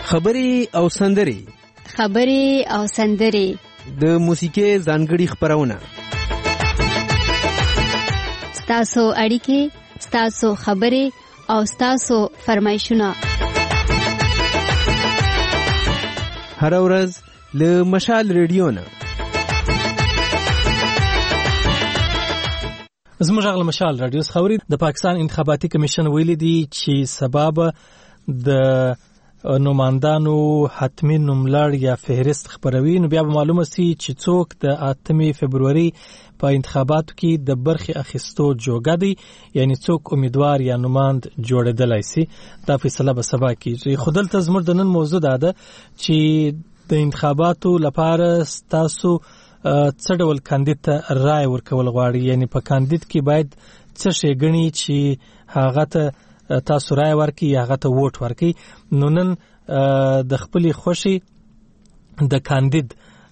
خبرې او سندرې د موسیقۍ ځانګړي خبرونه، ستاسو اړیکې، ستاسو خبرې او ستاسو فرمایشونه هر ورځ له مشال ریډیو نه. زموږ غږ مشال رادیو خبري د پاکستان انتخاباتي کمیشن ویلي دي چې سبب د نوماندانو حتمی نوملړ یا فهرست خبروي، نو بیا به معلومه سي چې څوک د 8 فبرवरी په انتخاباتو کې د برخې اخیستو جوګه دي، یعنی څوک امیدوار یا نوماند جوړېدلای سي. دا فیصله به سبا کیږي. خو دلته زموږ د نن موضوع ده چې د انتخاباتو لپاره تاسو څه ډول کاندید ته رائے ورکول غواړي، یعنی په کاندید کې باید څه شی غني چې هغه ته تاسو رائے ورکړي یا هغه ته ووټ ورکړي. نو نن د خپلې خوښي د کاندید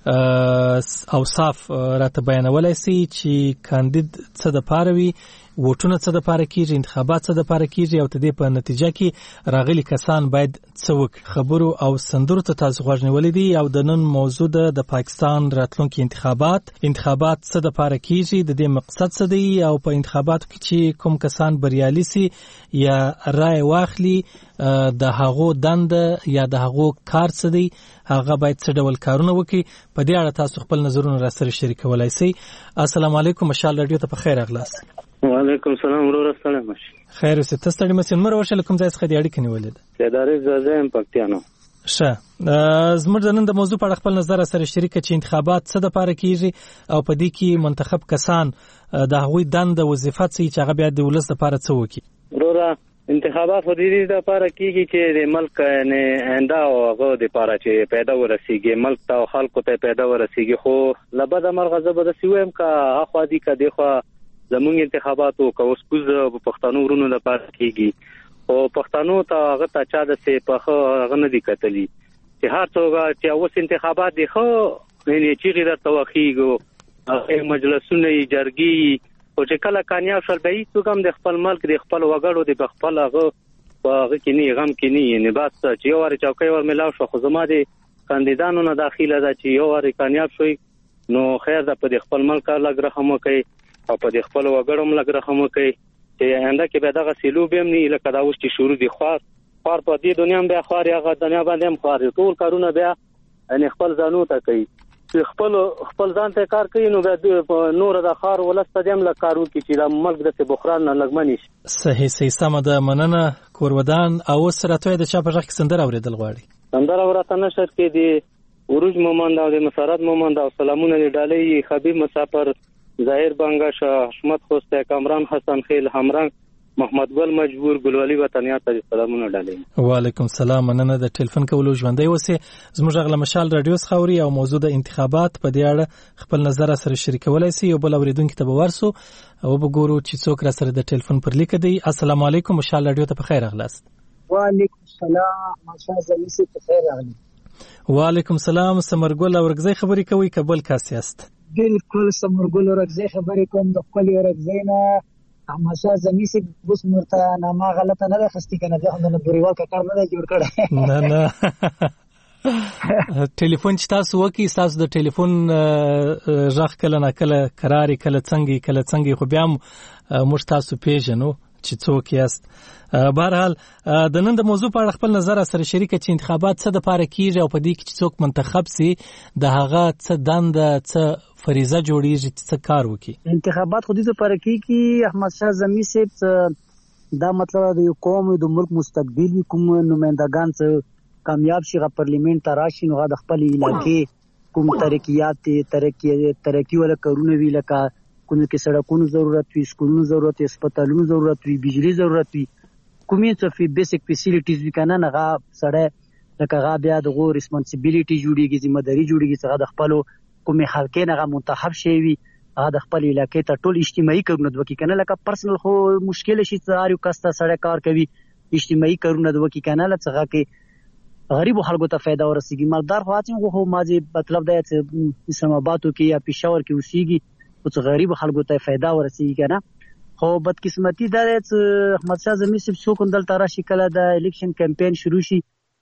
اوصاف راته بیانولای سي چې کاندید څه د پاره وي، ووټونه څه د پاره کیږي، انتخابات څه د پاره کیږي او تدې په نتیجه کې راغلي کسان باید څه وکړي. خبرو او سندرو ته تاسو غوږ نیولې دي او د نن موضوع د پاکستان راتلونکي انتخابات څه د پاره کیږي، د دې مقصد څه دی او په انتخاباتو کې چې کوم کسان بریالي سي یا رائے واخلي د هغو دند یا د هغو کار څه دی، هغه باید څه ډول کارونه وکړي. په دې اړه تاسو خپل نظرونه را سره شریکولای شئ. السلام علیکم، مشال رادیو ته په خیر اغلاست. وعلیکم السلام ورور السلام. خیر اوسه. تاسو ته مسین مر ورشل کوم ځای څخه دی اړیکه نیولې ده؟ سیدارې زایم پکتیانو. ښه، زموږ د نن د موضوع په اړه خپل نظر سره شریک چې انتخابات څه د پاره کیږي او په دې کې منتخب کسان د هغوی دند وظیفه چې هغه بیا د ولس لپاره څه وکړي. ورور انتخابات خو دې لپاره کیږي چې د ملک نه آینده او هغه د لپاره چې پیدا ورسیږي، ملک ته او خلکو ته پیدا ورسیږي. خو لبد مرغه زبد سویم کا اخوا دي کا دغه زموږ انتخاباتو کا اوس کوز په پښتنو ورونو لپاره کیږي او پښتنو ته هغه ته چا د سي په هغه نه دي کتلی چې هر څوک چې اوس انتخابات دي خو نه چې غیر توخیګو مجلسونه جرګي او چې کله کامیاب شول به هیڅ کوم د خپل ملک د خپل وګړو د خپل هغه کې نه غم کې نه بس چې یو ور چوکۍ ور ملاو شو. خو زما د کاندیدانو نه داخله ده چې یو ور کامیاب شوی نو خیر ده په خپل ملک لګ رحم کوي او په خپل وګړو لګ رحم کوي چې آینده کې به دغه سلوب هم نه لکه دا اوس چې شروع دي خوار په دې دنیا هم به خوار هغه دنیا باندې هم خوار ټول کارونه بیا ان خپل ځانو ته کوي، خپل ځان ته کار کوي نو به نور د خار ولست دیم لا کارو کې چې د ملک د بحران نه لګمنی شي. صحیح سم ده. مننه کورودان. او سره ته د چا په ځخ سندر اوریدل غواړي؟ سندر اورته نشر کې دی وروج مومند او د مسارات مومند او سلامونه ډالۍ حبیب مسافر ظاهر بنگش حشمت خوسته کامران حسن خیل همرنګ محمد ګل مجبور ګلوالي وطنیات ته سلامونه ډالۍ. وعلیکم السلام. مننه د ټلیفون کولو ژوندۍ وسه. زموږ غل مشال رادیو خوري او موضوع د انتخابات په دې اړه خپل نظر سره شریکولای شي او بل اوریدونکو ته به ورسو او وګورو چې څوک را سره د ټلیفون پر لیک دی. السلام علیکم، مشال رادیو ته په خیر اغلاست. وعلیکم السلام، مشال زمیسي په خیر اغلی. وعلیکم السلام. سمرګل اورګزی خبرې کوي کابل کاسیاست؟ بالکل سمرګل اورګزی خبرې کوم د خپل اورګزی نه. ماشا زمیسي بوس مرته نامه غلطه نه خستی کنه ده نه بریوال کار نه جوړ کړه. نه ټلیفون چې تاسو وکی تاسو د ټلیفون ژغ کله نه کله قراری کله څنګه خو بیا موږ تاسو پیژنو چې څوک یاست. بهرحال د نن د موضوع په اړه خپل نظر سره شریک چې انتخابات څه د پاره کیږي او په دې کې چې څوک منتخب سي د هغه څه دند څه فریضه جوړیږي چې څه کار وکړي. انتخابات خو دې لپاره کیږي احمد شاه زمي صاحب دا مطلب د یو قوم د ملک مستقبل کوم نمائندگان څه کامیاب شي غ پارلیمنت ته راشي نو د خپل علاقې کوم ترقی ولا کارونه وی لکه کوم کې سړکونو ضرورت وي، سکولونو ضرورت وي، هسپتالونو ضرورت وي، بجلی ضرورت وي، کومې څه بیسیک فیسیلیټیز وی کنه نه غا سړی لکه غا بیا دغه ریسپانسیبিলিټي جوړیږي، ذمہ داری جوړیږي چې غا د خپل کومې خلکې نه غا منتخب شي وي غا د خپل علاقې ته ټول اجتماعي کارونه د وکی کنه لکه پرسنل خو مشکل شي چې اړ یو کسته سړی کار کوي اجتماعي کارونه د وکی کنه لڅغه کې غریب خلکو ته फायदा ورسیږي. مالدار خواچن خو ماځي مطلب دا چې اسلام آباد کې یا پېښور کې اوسېږي او چې غریب خلکو ته फायदा ورسیږي کنه. خو بدقسمتي دا چې احمد شاه زمي صاحب څوک دلته راشي کله د الیکشن کمپاین شروع شي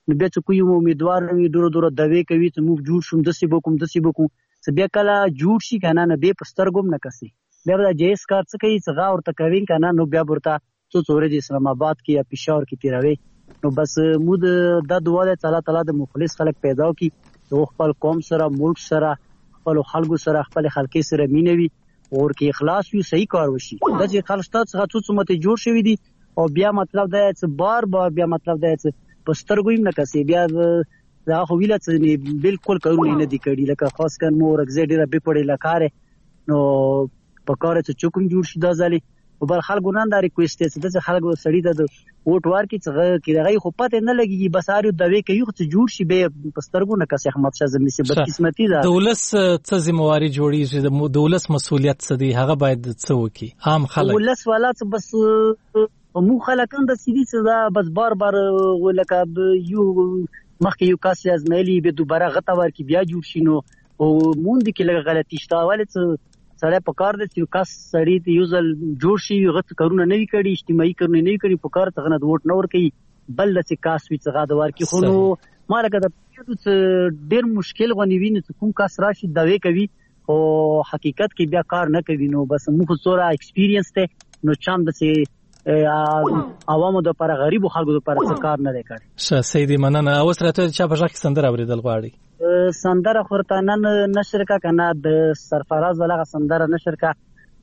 نو بیا چې کوم امیدوار وي ډورو دوی کوي چې موږ جوړ شوم دسي بوکم چې بیا کله جوړ شي کنه نه به پسترګم نه کسي بیا دا جیس کار څه کوي چې غا ورته کوي کنه نو بیا ورته څو څورې د اسلام آباد کې یا پېښور کې تیروي نو بس مود د دعا له تعالی د مخلص خلک پیدا کی او خپل قوم سره ملک سره خپل خلکو سره خپل خلک سره مينوي او کې اخلاص وي صحیح کار وشي د چې خلشتات څخه څو مته جوړ شوی دي او بیا مطلب دا چې بار بیا مطلب دا چې پسترګویم نه کسي بیا دا خو ویل چې بالکل کارونه نه دي کړي لکه خاص کر مور اگزیډر به پړې لکاره نو پکاره چې چوکم جوړ شي دا ځلې او بل خلکو نن دا ریکوست چې د خلکو سړی د ووټ ورکړي چې کیږي خو پته نه لګي بس اړ دوی کوي چې جوړ شي به پسترګو نه کسي احمد شاه زمي سي بدقسمتي ده دولس څه ذمہواری جوړیږي د دولس مسؤلیت څه دی هغه باید څه وکي عام خلک دولس والا څه بس مو خلکان د سیدی څه دا بس بار ولکه یو مخکې یو کاس ازمایلی به دوباره غته ورکی بیا جوړ شي نو او مونږ کې لږ غلطی شته ولې څه سړی په کار دی چې کاس سړی ته یو ځل جوړ شي غته کارونه نه وی کړي اجتماعي کارونه نه وی کړي په کار څنګه د ووټ نه ور کوي بل د کاس وی څنګه د ورکی خو نو مالګه د پیډو ډیر مشکل غونی ویني چې کوم کاس راشي دوی کوي او حقیقت کې بیا کار نه کوي نو بس موږ څوره ایکسپیرینس ته نو چم د عوامو د پر غریب خلکو د پر کار نه کړي شه سیدی مننه اوس راته چا په ځکه سندره اوریدل غواړي سندره خورتانن نشر کا کنه د سرفراز ولغه سندره نشر کا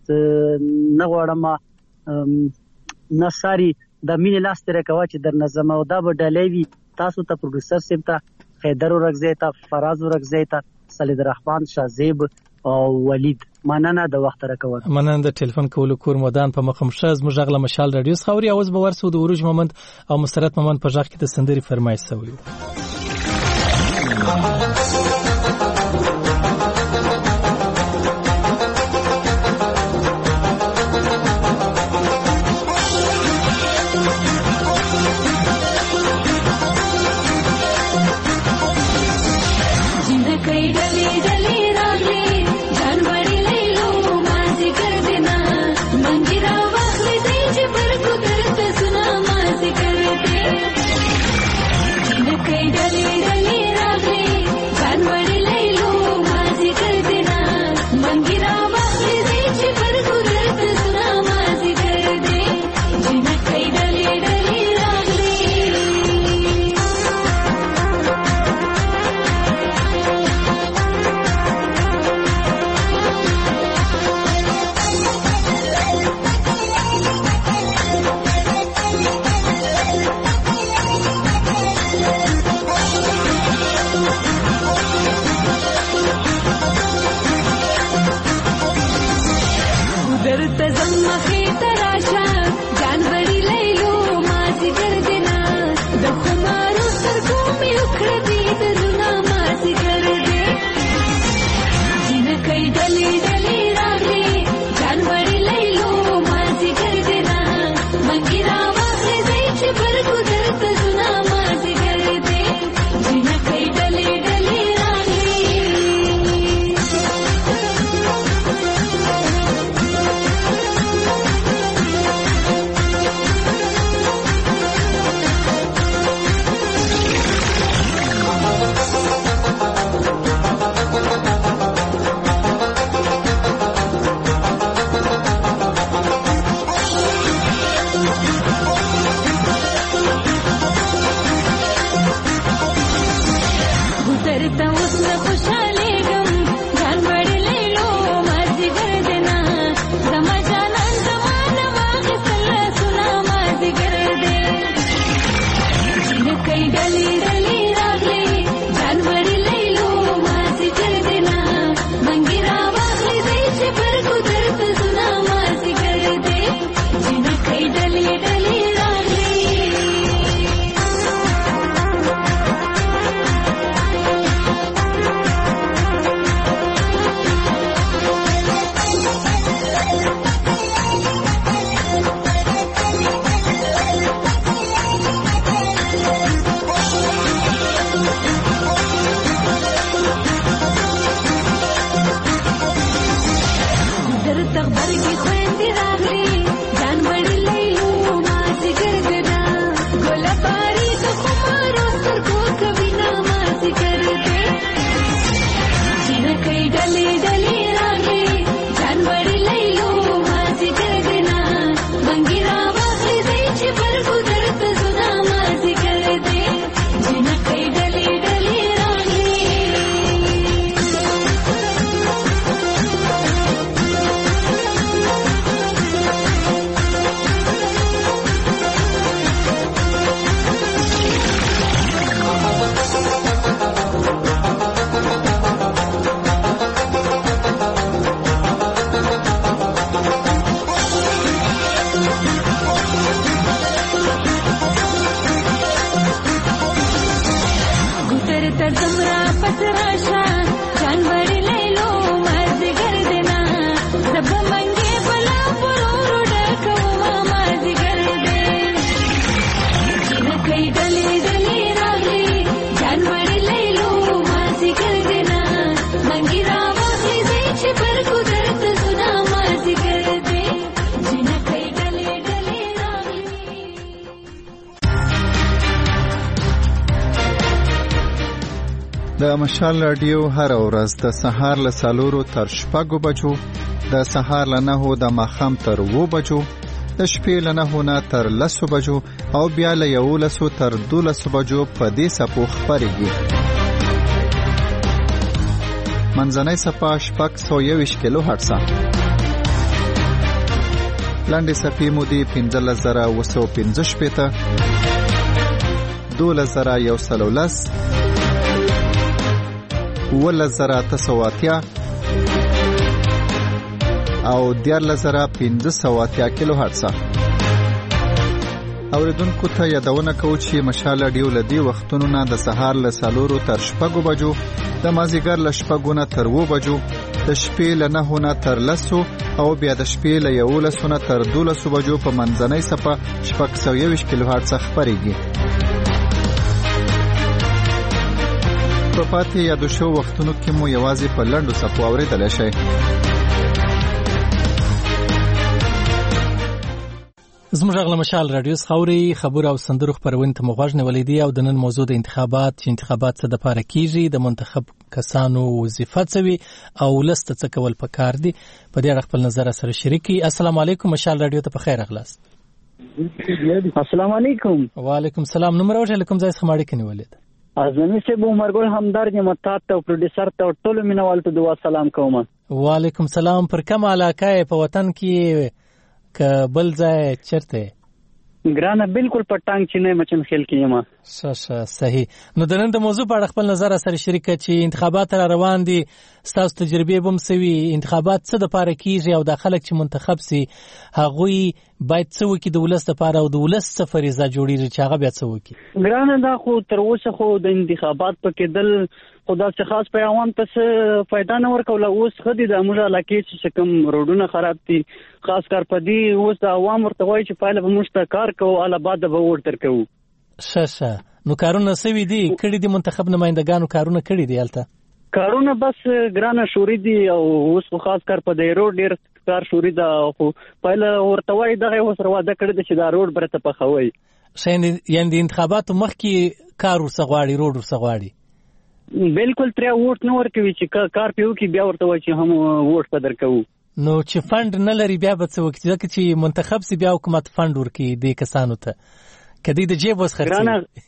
نه غواړم نصاری د مين لاس تر کوا چې در نظم او دا ډلېوي تاسو ته پروډوسر سیم ته خیدر ورغزی ته فراز ورغزی ته سلید رحمان شازیب او ولید مننه د وخت راکوه مننه د ټلیفون کولو کور مودان په مخم شاز مجغله مشال رادیو خوري اوس به ورسو د اوروج مومنت او مسرت مومنت په ځخ کې د سندري فرمایش سوی Dale, dale. د مشال رادیو هر ورځ د سهار له 4 تر 6 بجو، د سهار له 9 د ماښام تر 2 بجو، د شپې له 9 نه تر 10 بجو او بیا له 11 تر 12 بجو په دې سپو خبرېږي. منځنۍ سپه 621 کیلو هرتز، لاندې سپې مودې 15915 12110 11980 او 14580 کیلو هرتز. اوریدونکو ته یادونه کوو چې مشال رادیو له دې وختونو نه د سهار له 4 تر 6 بجو، د مازیګر له 6 نه تر 2 بجو، د شپې له 9 نه تر 10 او بیا د شپې له 11 نه تر 12 بجو په منځنۍ سپه 621 کیلو هرتز خبرېږي. په پاتې یادو شو وختونو کې مو یوازې په لنډو سپو اورېدلی شئ. زموږ غږ له مشال رادیو خاوري خبر او سندرو خبرونه ته مغوږ نیولې دي او د نن موضوع د انتخابات څه د پاره کیږي، د منتخب کسانو وظیفه څه او لسته څه کول پکار دي. په دې اړه خپل نظر سره شریکي. السلام علیکم، مشال رادیو ته په خیر اغلاست. السلام علیکم. وعلیکم السلام. نمبر اوټه لکم ځای خماړي کنيولې ده. ازمي سه بو مرګل همدار یم تاسو او پروډوسر ته ټول مینوال ته دعا سلام کوم. وعلیکم السلام. پر کوم علاقه په وطن کې که بل ځای چرته؟ ګرانه بالکل پټانګ چې نه مچن خیل کېما. صحیح. نو د نن د موضوع په اړه خپل نظر سره شریک چې انتخابات را روان دي، ستاسو تجربه بم سوي، انتخابات څه د پاره کیږي او د خلک چې منتخب سي هغوی باید څه وکړي د ولس لپاره او د ولس څه فریضه جوړیږي چې هغه بیا څه وکړي؟ ګرانه دا خو تر اوسه خو د انتخابات په کېدل خدا څخه خاص په عوام ته څه فائدہ نه ورکول. اوس خدي د موږ علاقې چې کوم روډونه خراب دي، خاص کار په دې اوس د عوام ورته وایي چې پایله به موږ ته کار کوو اله بعد به ووټ درکو. نو کارونه سوي دي کړي دي، منتخب نمائندگانو کارونه کړي دي البته کارونه بس ګرانه شوري دي او اوس خاص کار په دې روډ ډیر کار شوري دا خو پایله ورته وایي دغه اوس رواده کړی چې دا روډ برته په خوي یعنی د انتخاباتو مخکې کار ورسغواړي، روډ ورسغواړي. بالکل تر ووټ نه ورکوي چې کار پیو کې بیا ورته وایي چې هم ووټ په درکو. نو چې فند نه لري بیا به څه وکړي؟ ځکه چې منتخب سي بیا حکومت فند ورکړي د کسانو ته، کدی د جیب وس خرڅي.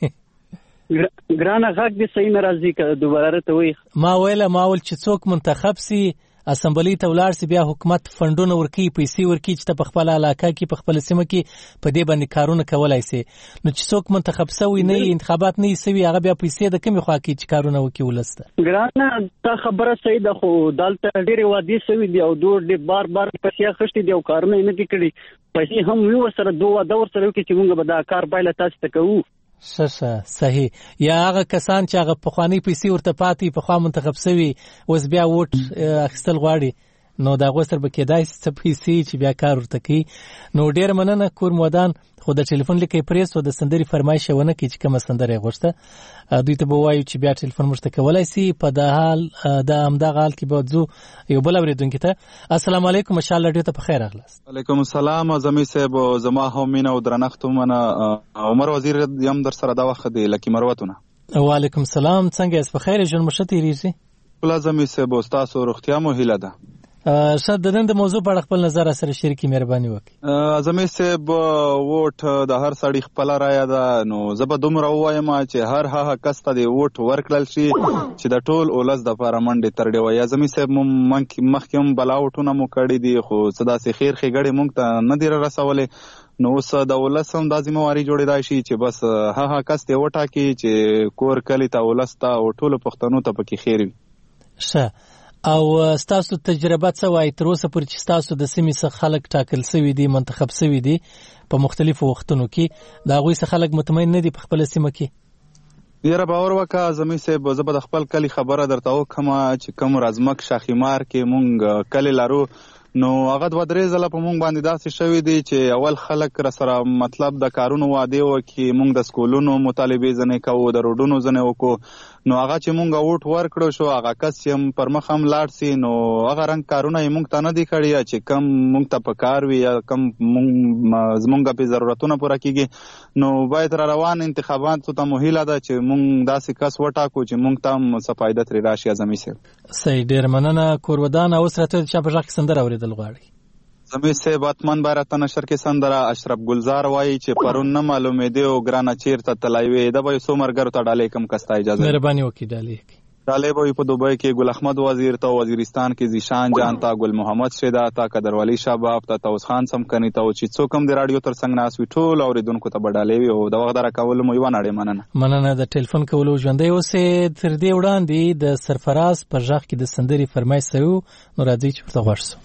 ګرانه غږ دې صحیح ناراضي که دوباره ته وایي. ما ویل چې څوک منتخب سي اسمبلی ته ولاړ سي بیا حکومت فندونه ورکړي، پیسې ورکړي چې په خپل علاقه کې په خپل سیمه کې په دې باندې کارونه کولای سي. نو چې څوک منتخب سوی نه انتخابات نه سوي هغه بیا پیسې د کمی خوا کې چې کارونه وکړي ولسته. ګرانه تا خبره صحیح ده خو دالته ډېرې وادي سوي دي او دوه بار پیسې اخیستې دي او کارونه یې نه دي کړي. پیسې هم وي ورسره دوه واده ورسره وکړي چې موږ به دا کار پایله تاسو ته کوو. صحیح. یا هغه کسان چې هغه پخوانی پیسې ورته پاتې پخوا منتخب سوي اوس بیا ووټ اخیستل غواړي، نو دا غوسر به کېدای څه پیسې چې بیا کار ورته کوي. نو ډېر مننه کور مودان. خو د ټلیفون لیکې پریس او د سندري فرمایش ونه کوي چې کومه سندره غوښته دوی ته به وایو چې بیا ټلیفون مشته کولای سي. په د حال د همدغه حال کې به ځو یو بل اوریدونکو ته. السلام علیکم، مشال رادیو ته په خیر اغلاست. علیکم السلام. زمي صاحب زما هم مين او درنښت منه عمر وزیر یم در سره دا وخت دی لکه مروتونه. وعلیکم السلام. څنګه یې؟ په خیر ژوند مشته ریږي؟ لازمي صاحب تاسو روغتیا مو هیله ده. شاید د نن د موضوع په اړه خپل نظر سره شریکي مهرباني وکړي. زمي صاحب ووټ د هر سړي خپل رایه ده، نو زه به دومره ووایم چې هر هغه کس ته د ووټ ورکړل شي چې د ټول ولس دپاره منډې ترډې وایي. زمي صاحب مخکې هم بلا وټونه مو کړي دي خو څه داسې خیر ښېګړې موږ ته نه دي رسولې. نو اوس د ولس هم دا ذمهواري جوړېدای شي چې بس هغه کس ته وټاکي چې کور کلي ته ولس ته او ټولو پښتنو ته پکې خیر وي. او ستاسو تجربه څه وایي تر اوسه پورې چې ستاسو د سیمې څخه خلک ټاکل سوي دي، منتخب سوي دي په مختلفو وختونو کې، د هغوی څخه خلک مطمئن نه دي په خپله سیمه کې؟ یاره باور وکړه زمي صاحب، زه به د خپل کلي خبره درته وکړم چې کوم رازمک شاخیمار کې مونږ کلي لرو، نو هغه 2-3 ځله په مونږ باندې داسې شوي دي چې اول خلک را سره مطلب د کارونو وعدې وکړي، مونږ د سکولونو مطالبې ځنې کوو، د روډونو ځنې وکړو، نو هغه چې مونږ ووټ ورکړو شو هغه کس چې پر مخ هم لاړ سي نو هغه رنګ کارونه یې مونږ ته نه دي کړي چې کم مونږ ته په کار وي یا کم زمونږ په ضرورتونه پوره کیږي نو باید را روان انتخاباتو ته مو هیله ده چې مونږ داسې کس وټاکو چې مونږ ته هم څه فایده ترې راشي اعظمي صاحب. صحیح، ډېر مننه. کورودان اوس راته چا په غږ کې سندره اورېدل غواړي؟ زمي صاحب اتمن بارته نشر کې سندره اشرف گلزار وایي چې پرون نه معلومېدی او ګرانه چیرته تلای وې د به څو مرګرو ته ډالې کم کستا اجازه مهرباني وکړئ. ډالې به په دوبۍ کې ګل احمد وزیر ته، وزیرستان کې زیشان جان ته، ګل محمد شیدا ته، قدرولي شباب ته، توس خان سمکني ته او چې څوک هم د رادیو تر څنګ ناس وي ټول اوریدونکو ته به ډالې وي او د وخت راکولو مو یو نړۍ مننه. د ټلیفون کولو ژوندۍ اوسې. تر دې وړاندې د سرفراز په غږ کې د سندرې فرمایش سوي نو راځي چې ورته غوږ شو.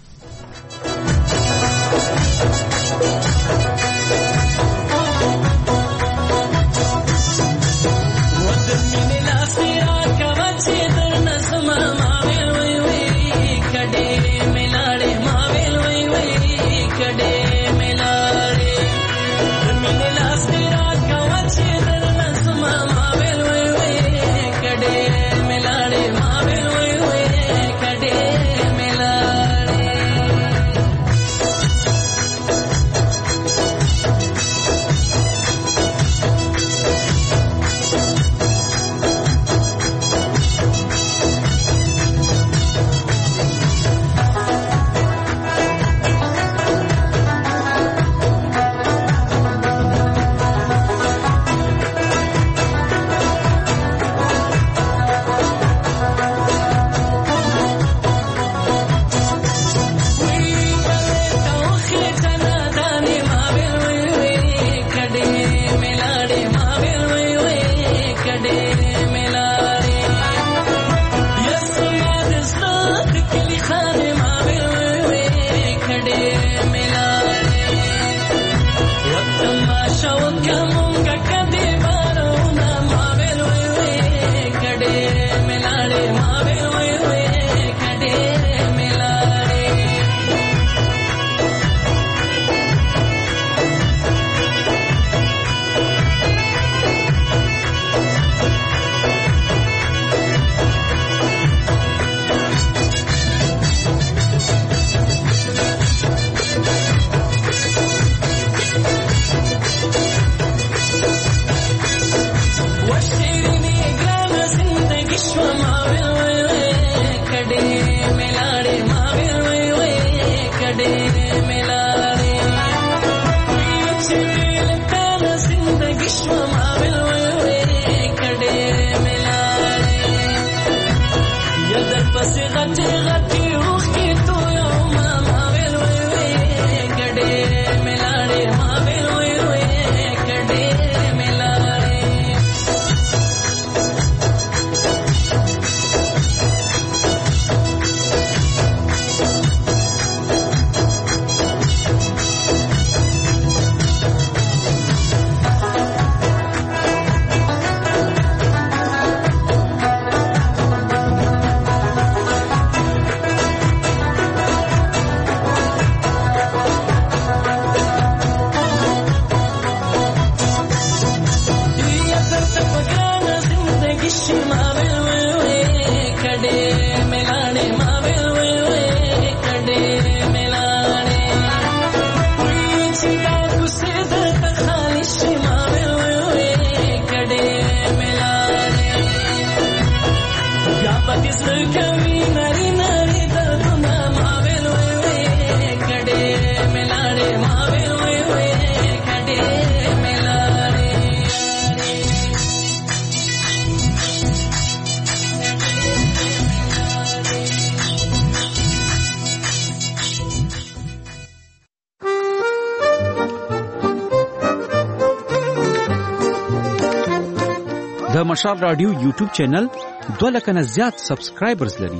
د مشال رادیو یوټیوب چینل 2 لک نه زیات سبسکرایبرز لري.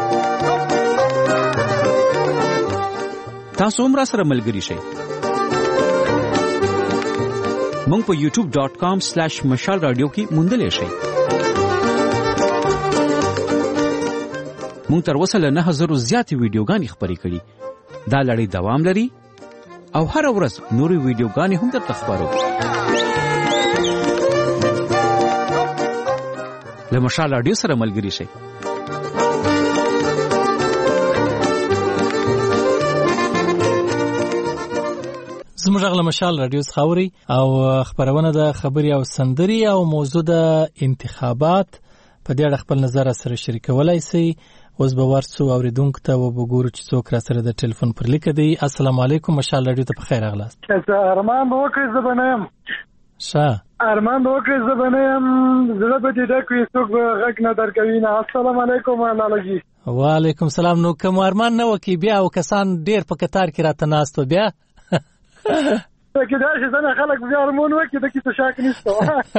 تاسو هم را سره ملګری شئ. مونږ په youtube.com/مشال رادیو کې موندلې شئ. مونږ تر اوسه له 9000 زیاتې ویډیوګانې خپرې کړي. دا لړۍ دوام لري او هر ورځ نورې ویډیوګانې هم درته خپرو. له د مشال رادیو سره ملګری شئ. زموږ غږ له مشال رادیو څخه اوري او خبرونه د خبري او سندري او موضوع د انتخابات په دې اړه خپل نظر سره شریکولای شي. اوس به ورسو اوریدونکو ته وګورو چې څوک را سره د ټلیفون پر لیک دی. السلام علیکم، مشال رادیو ته بخیر راغلاست. ارمان وکړ زبنم ارمان وکړ زبنم زړه به دې ډکوي څوک غږ نه درکوي نه. السلام علیکم لالاجی. وعلیکم السلام. نو کوم ارمان نه وکي بیا او کسان ډیر په قطار کې راته ناستو بیا کدا چې څنګه خلک بیا ارمان وکي د کیسه شاک نشته.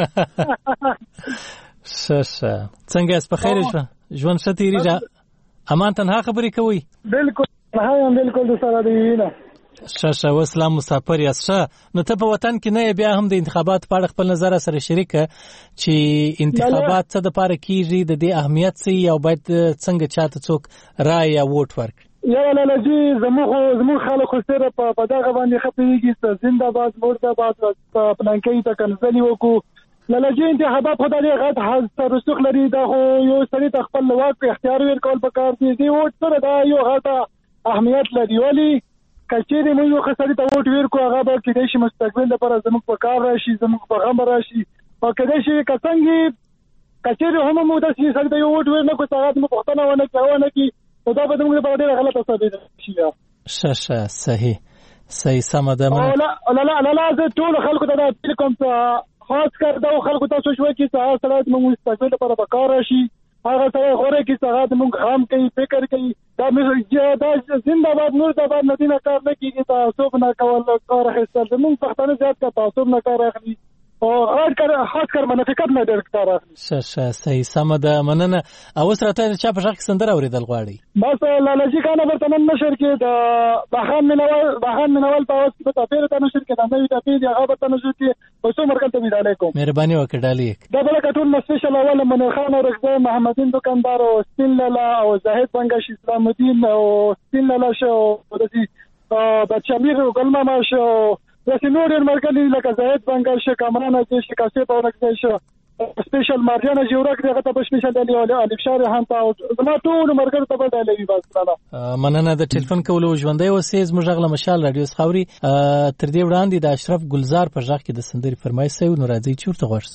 څه څنګه اس په خیر ژوند ستېری را امان تنها خبرې کوي؟ بالکل بالکل د سره دی نه. ښه وسلام مسافر یاست. نو ته په وطن کې نه بیا هم د انتخابات په اړه خپل نظر سره شریک چې انتخابات څه د پاره کیږي، د دې اهمیت څه او باید څنګه چاته څوک رائے یا ووټ ورکړي؟ یا لالاجی زموږ خلک سره په دغه باندې خپلېږي زنده‌باد مرده‌باد پلانکۍ ته کنځلې وکړو. لالاجی انتخابات خدای غټ حاضر رسوخ لري دا یو سړي ته خپل واک په اختیار ورکول پکار دي. دی ووټ سره دا یو غټه اهمیت لري. ولی کچېرې موږ یو خسرې ته ووټ ورکو هغه به کېدای شي مستقبل لپاره زموږ په کار راشي، زموږ په غم راشي او کېدای شي کڅنګي کچېرې هم موږ داسې سړي ته یو ووټ ورنکو چې هغه موږ پښتنه ونه کوي نو دا به موږ لپاره ډېره غلطه ثابت شي. ښه صحیح سمه ده. لا زه ټول خلکو ته دا اپیل کوم چې خاص کر دا خلکو ته سوچ وکړي چې هغه سره موږ مستقبل لپاره په کار راشي، هغه سره غوړي چې هغه موږ غام کوي فکر کوي. دا زنده‌باد مرده‌باد ندینه کار نه کیږي، تعصب نه کول کار اخیستل موږ پښتانه زیات کا تعصب نه کار اخلي او خاص کر منافقت نه ډېر کار اخلي. ښه صحیح سمه ده مننه. او سره ته چا په شخص سندره اوریدل غواړي؟ بس لالاجی کانه ورته نشر کې د بهان منول په اوس په تفسیر ته نشر کې د نوې تفسیر هغه ورته نشر کې اوسو مرکز ته ویل کوم. مهرباني وکړه ډالې دا بل کټول سپیشل اول منیر خان او رضا محمدین دکاندار او سپین لالا او زاهد بنگش اسلام الدین او سپین لالا شو او د چمیر ګلمما شو د سینور مرکز لکه زاهد بنگش کامران از شکاسته په ورکه شو سپیشل مارجان جوړک دغه ته سپیشل دی الف شهر هم تا زما ټول مرکز ته بدلوي. بس مننه د ټلیفون کولو ژوندۍ اوسې زموږ غږ له مشال رادیو خاوري. تر دې وړاندې د اشرف ګلزار په ژغ کې د سندري فرمایش سوي نو راځي چورته غوښ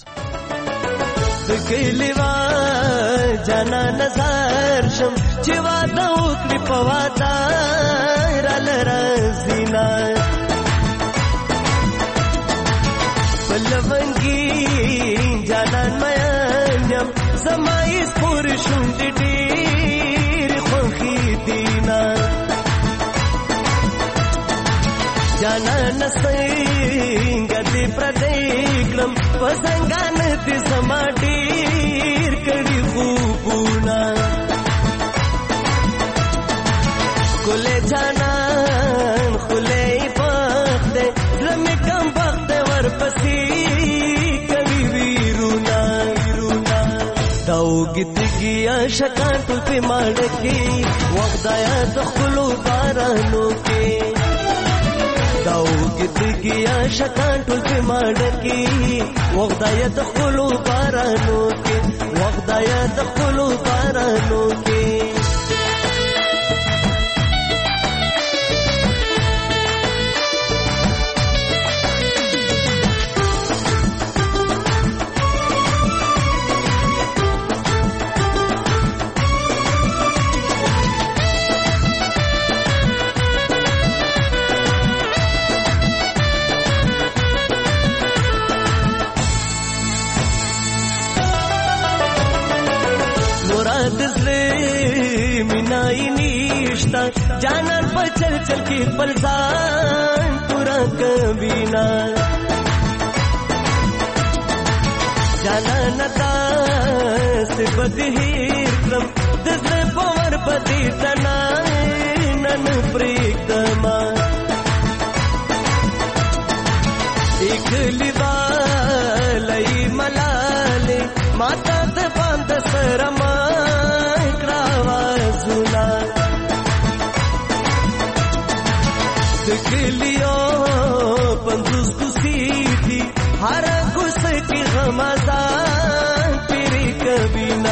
کلیوا جانا نظر شم چې واده وکړي په واده رال رازینا بلونګي جانان مېنم زمای سپور شوند ډېر خوخي دینا جانان څنګه دې پردېګلم وسنګان دې سما ډېر کړي خوبونه کله جانان خله پخته زمې کم وخت ورپسې کوي ویرونا داوګتګي عاشقان ټول په ماړ کې وخدایا دخلو بارانو کې داوګتګي عاشقان ټول په ماړ کې وخدایا دخلو بارانو کې وخدایا دخلو بارانو کې جانان په چل چل کې پلسان پورا کبینا جانان تا سبد هیر کرم دزله پور پدی تنا نن پریکما اکلی والای ملاله ماتا د باند سرما کراوا زولا دکلیو پندوس کسی تھی ہر گس کی غمازان پیری کبھی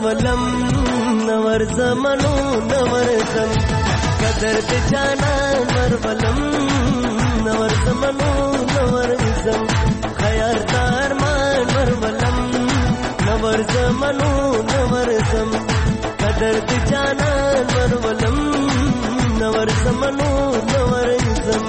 ولم نور زمنو نور زم قدر د جانان ور ولم نور زمنو نور زم خیال دارمان ور ولم نور زمنو نور زم قدر د جانان ور ولم نور زمنو نور زم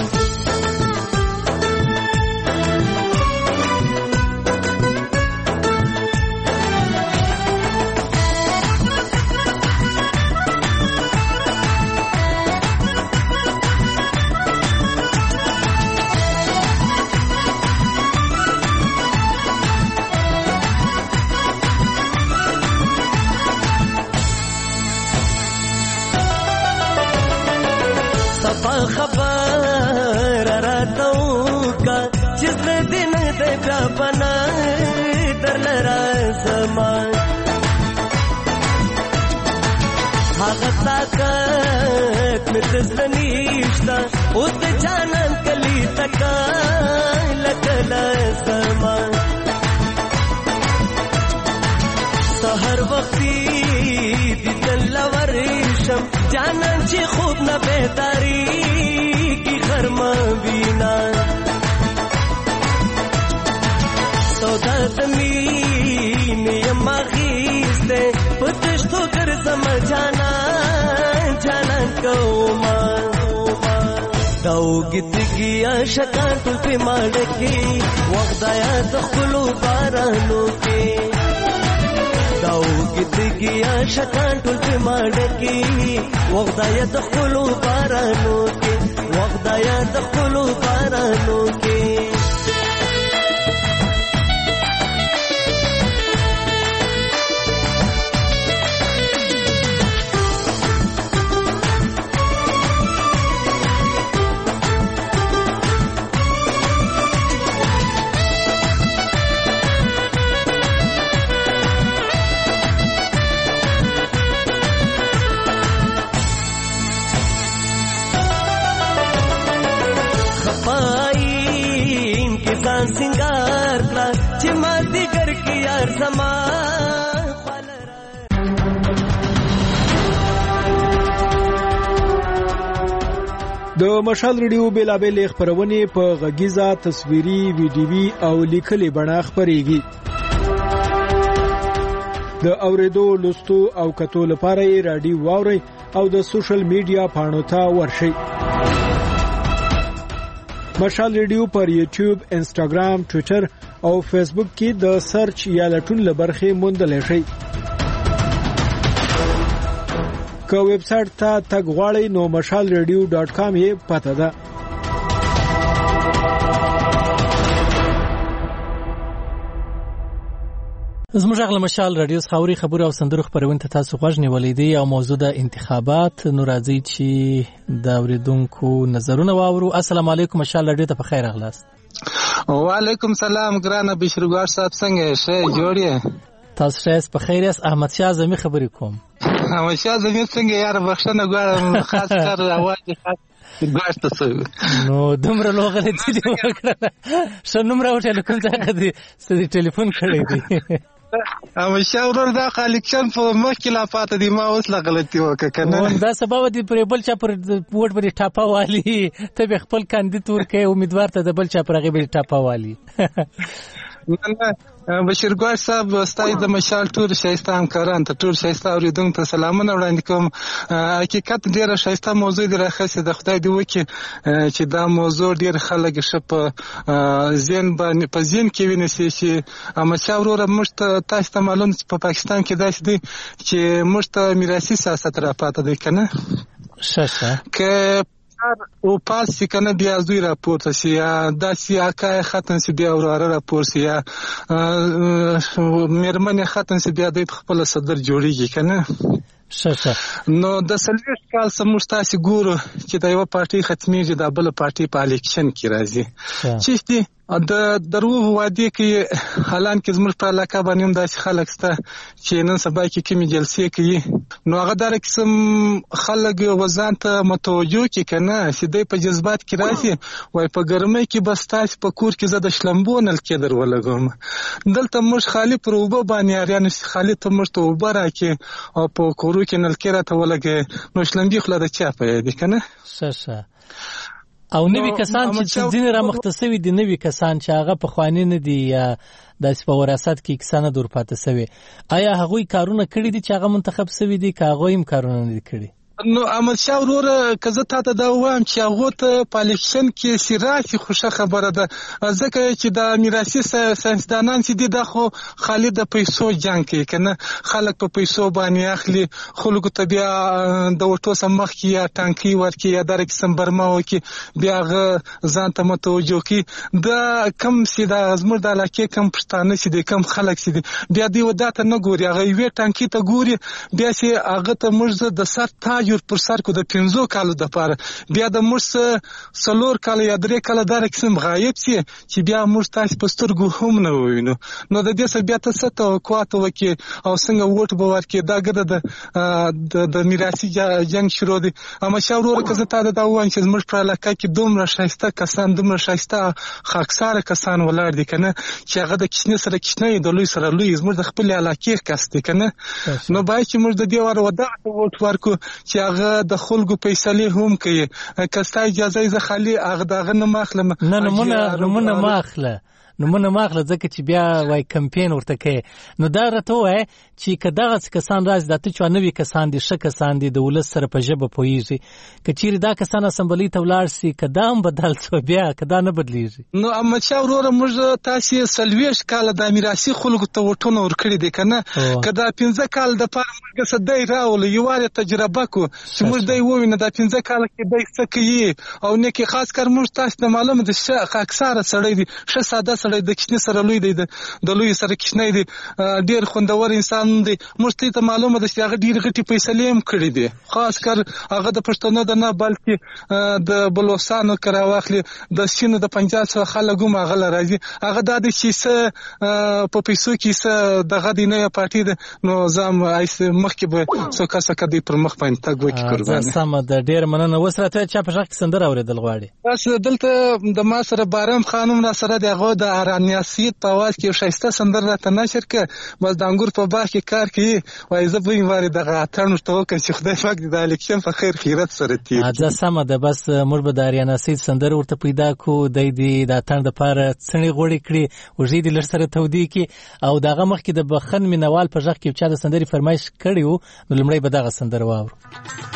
خبر راتو کا چیز دن دیکھا بنا در لرا زمان حاغتا کت متزنیشتا اس جانان کلی تکا لکلا زمان سهر وقتی دیدن لورشم جانان چی خوب نہ بہتاری کی خرما بینا سودا زمین یما غیستے پتشتو کر سمجھانا جانا کوما داو گدگیا شکان تو پی مالکی وقدایا دخلو بارانو کے داو گدگیا شکان ټول په ماډه کې وغدایا د خپلو بارانو کې وغدایا د خپلو بارانو کې سنگار کلا چې ما دیګر کې یار زما د مشال ریډیو بیلابل خبرونه په غږیزه تصویري ویډیوي او لیکلي بڼه خبريږي د اوریدو لوستو او کتو لپاره رادیو واوري او د سوشل میډیا پاڼو ته ورشي مشال ریډیو پر یوټیوب، انسټاګرام، ټوئیټر او فیسبوک کې د سرچ یا لټون لبرخه موندل شي. که ویب سټ ته تګ غواړئ نو mashalradio.com یې پته ده. زموږ غل مشال رادیو خاوري خبر او سندرو خبرونه تاسو غوښ نیولې دي او موضوع د انتخابات نو راځي چې د اوریدونکو نظرونه واورو. السلام علیکم مشال رادیو ته په خیر اغلاست. وعلیکم سلام ګرانه بشرګار صاحب څنګه شه جوړی تاسو شه په خیر یاست. احمد شاه زمي خبرې کوم. احمد شاه زمي څنګه یار بخښنه غواړم خاص کار اواز خاص ګاشته سو نو دومره لوغله دي وکړه شنو مرا وټل کوم ځای دی ستې ټلیفون کړی دی اما شاورور دا کلیکشن په مخکې لا پاتې دی ما اوس لا غلطي وکړه کنه دا سبب دی پر بل چا پر ووټ باندې ټاپا والی ته به خپل کاندید ورکې امیدوار ته د بل چا پر غیبه ټاپا والی بشرګار صاحب ستای د مشال ټول شایسته همکاران ته ټول شایسته اوریدونکو ته سلامونه وړاندې کوم. حقیقت ډیره شایسته موضوع دی راخصه د خدای دی وکي چې دا موضوع ډیر خلک شپ زین باندې په زین کې ویني چې اما شاورور مشت تاسو ته معلوم په پاکستان کې داسې دی چې مشت میراثي سیاست را پاتې دی کنه شاشه که او پاس کنه بیا زوی راپورته سی دا سیاکه ختم سی بیا وراره راپور سی مېرمنې ختم سی بیا د خپل صدر جوړیږي کنه شاشه نو د سلويش کال سموږ تاسو ګورو چې دا یو پارټي ختميږي د بل پارټي په الیکشن کې راځي چې د دروغ وعده کې حالان کې زموږ په علاقه باندې هم داسې خلک شته چې نن سبا کې کومې جلسې کوي نو هغه دا قسم خلک وزن ته متوجه کی کنه چې دوی په جذبات کې راشي وای په ګرمۍ کې بس تاسو په کور کې زده شلمبو نل کې در ولګم دلته موږ خالی پر وبو باندې اړین خالی ته موږ ته وبو راکې او په کورو کې نل کې راته ولګې نو شلمبي خلا د چا په دې کنه شه او نوی کسان چې ځینې را مختصوي دي نوی کسان چې هغه په خوانی نه دي یا داسې په وراثت کې کسانه دور پاتې سوي آیا هغوی کارونه کړي دي چې هغه منتخب سوي دي که هغوی هم کارونه نه دي کړي نو احمد شاه وروره که زه تاته دا وایم چې هغه ته په الیکشن کې سیراسي خوشا خبره ده ځکه چې د میراثي ساينسدانان چې دي دا خو خالد د پیسو جنگ کوي کنه خلک په پیسو باندې اخلي خلکو ته بیا د وټو سمخ کې یا ټانکی ورکی یا در قسم برما وکي بیا ځان ته متوجه کی دا کم سي د ازمر د علاقې کم پښتانه سي دي کم خلک سي دي بیا دی وداته نه ګوري هغه وی ټانکی ته ګوري بیا سي هغه ته مرزه د سر تاج پر سر کو د 15 کالو د پاره بیا د مرس سلور کال یا درې کال د رقم غایب سي چې بیا مرس تاسو پسترګو هم نه وینو نو د دې سره بیا تاسو ته کوات وکي او څنګه ووټ به ورکې دا ګره د میراثي جنگ شروع دي اما شاورور که زه ته دا وایم چې زموږ په علاقه کې دومره شایسته کسان دومره شایسته خاکسار کسان ولاړ دي کنه چې هغه د کښنه سره کښنه د لوی سره لوی زموږ د خپل علاقې کس دي کنه نو باید چې موږ د دې ور ودا ووټ ورکو چې هغه د خلکو پیسې هم کوي کستا اجازه یې خالي هغه دغه نه ماخله نه نمونه ماخله ځکه چې بیا وای کمپین ورته کوي نو دا راته وای چې کداغه کسان راځي د ته چا نوې کسان دي شک کسان دي د ولس سره په ژبه پويږي کچیر دا کسان اسمبلی ته ولاړ سي کدام بدل څو بیا کدا نه بدلیږي نو احمد شاه وروره موږ تاسو سلويش کال د میراثي خلکو ته وټونه ورکړي دي کنه کدا 15 کال د پاره موږ سدای راول یواره تجربه کو چې موږ دای ووینه د 15 کال کې دای څه کوي او نه کې خاص کر موږ تاسو د معلومه د شخص اکثر سړی دي ش ساده سړی د کښنه سره لوی دی د لوی سره کښنه دی ډیر خوندور انسان دی موږ ته معلومه ده چې هغه ډیر غټي پیسې لیم کړی دي خاص کر هغه د پښتنو د نه بلکې د بلوچستان کرا واخلي د سینو د پنجاب څخه خلک هم هغه راځي هغه د چې په پیسو کې د غدي نه پارټي ده نو زم ایس مخکې به څوک دی پر مخ باندې تاګ وکی قربان سم د ډیر مننه وسره چا په ځخ سندر اوریدل غواړي بس دلته د ما سره بارم خانم را سره دغه د ارانیاسیت په واس کې شایسته سندر راته نشر ک بس د انګور په باغ کې کار کوي وای زه به واره دغه اتن توکل چې خدای پاک دې د الیکشن په خیر خیرت سره تیر اځه سم ده بس مور به د ارانیاسیت سندر ورته پیدا کو د دې د اتن د پاره څنګه غوړي کړی ورځي د لر سره تودی کی او دغه مخ کې د بخن مینوال په ځخ کې چا د سندري فرمایش کړیو نو لمړی به دغه سندر واورو